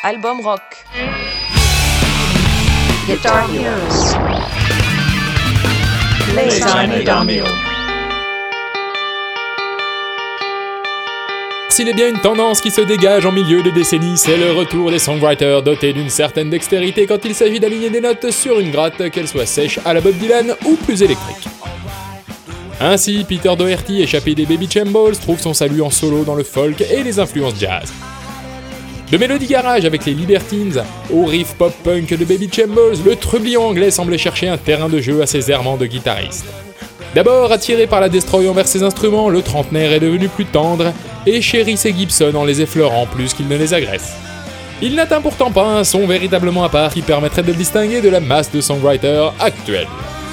Album rock. Guitar Heroes. Plaisir Damio. S'il est bien une tendance qui se dégage en milieu de décennie, c'est le retour des songwriters dotés d'une certaine dextérité quand il s'agit d'aligner des notes sur une gratte, qu'elle soit sèche à la Bob Dylan ou plus électrique. Ainsi, Peter Doherty, échappé des Baby Chambles, trouve son salut en solo dans le folk et les influences jazz. De mélodie garage avec les Libertines au riff pop-punk de Baby Chambles, le trublion anglais semblait chercher un terrain de jeu à ses errements de guitariste. D'abord attiré par la destroy envers ses instruments, le trentenaire est devenu plus tendre et chérit ses Gibson en les effleurant plus qu'il ne les agresse. Il n'atteint pourtant pas un son véritablement à part qui permettrait de le distinguer de la masse de songwriters actuels.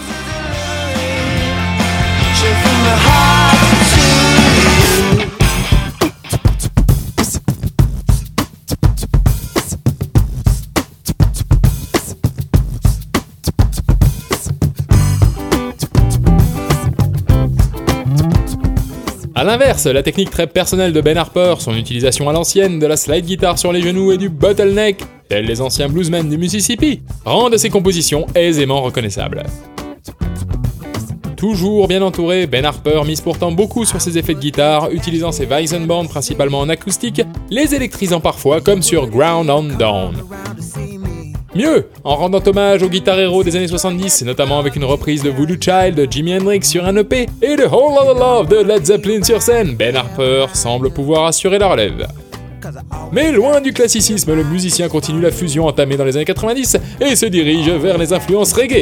A l'inverse, la technique très personnelle de Ben Harper, son utilisation à l'ancienne de la slide guitar sur les genoux et du bottleneck, tels les anciens bluesmen du Mississippi, rendent ses compositions aisément reconnaissables. Toujours bien entouré, Ben Harper mise pourtant beaucoup sur ses effets de guitare, utilisant ses Weizenband principalement en acoustique, les électrisant parfois comme sur Ground on Down. Mieux, en rendant hommage aux guitar héros des années 70, notamment avec une reprise de Voodoo Child de Jimi Hendrix sur un EP et de Whole Lotta Love de Led Zeppelin sur scène, Ben Harper semble pouvoir assurer la relève. Mais loin du classicisme, le musicien continue la fusion entamée dans les années 90 et se dirige vers les influences reggae.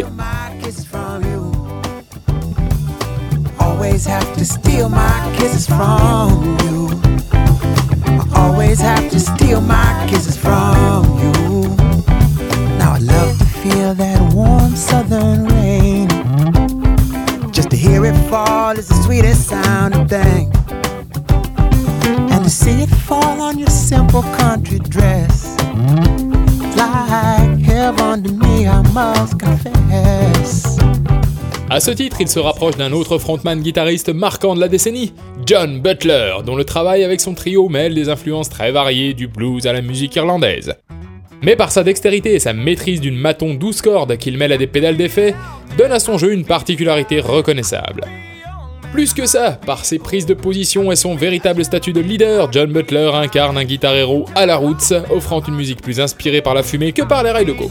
I love to feel that warm southern rain. Just to hear it fall is the sweetest sounding thing. And to see it fall on your simple country dress, it's like heaven to me, I must confess. À ce titre, il se rapproche d'un autre frontman guitariste marquant de la décennie, John Butler, dont le travail avec son trio mêle des influences très variées du blues à la musique irlandaise. Mais par sa dextérité et sa maîtrise d'une maton 12 cordes qu'il mêle à des pédales d'effet, donne à son jeu une particularité reconnaissable. Plus que ça, par ses prises de position et son véritable statut de leader, John Butler incarne un guitar héros à la roots, offrant une musique plus inspirée par la fumée que par les rails de coke.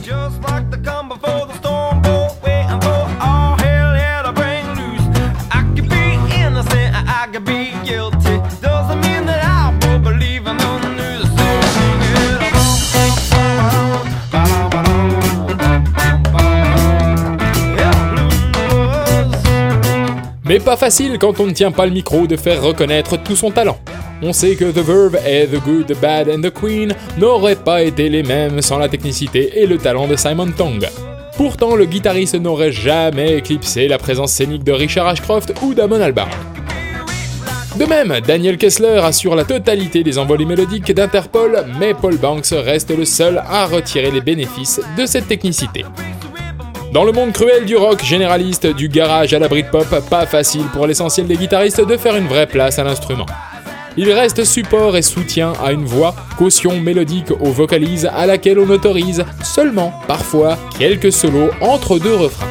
Mais pas facile quand on ne tient pas le micro de faire reconnaître tout son talent. On sait que The Verve et The Good, The Bad and The Queen n'auraient pas été les mêmes sans la technicité et le talent de Simon Tong. Pourtant, le guitariste n'aurait jamais éclipsé la présence scénique de Richard Ashcroft ou d'Amon Albarn. De même, Daniel Kessler assure la totalité des envolées mélodiques d'Interpol, mais Paul Banks reste le seul à retirer les bénéfices de cette technicité. Dans le monde cruel du rock généraliste, du garage à la Britpop, pas facile pour l'essentiel des guitaristes de faire une vraie place à l'instrument. Il reste support et soutien à une voix, caution mélodique aux vocalises à laquelle on autorise seulement, parfois, quelques solos entre deux refrains.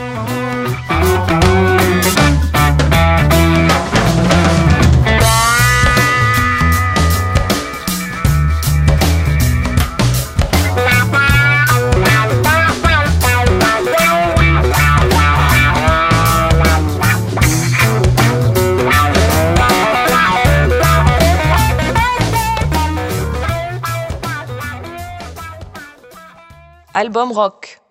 Album rock.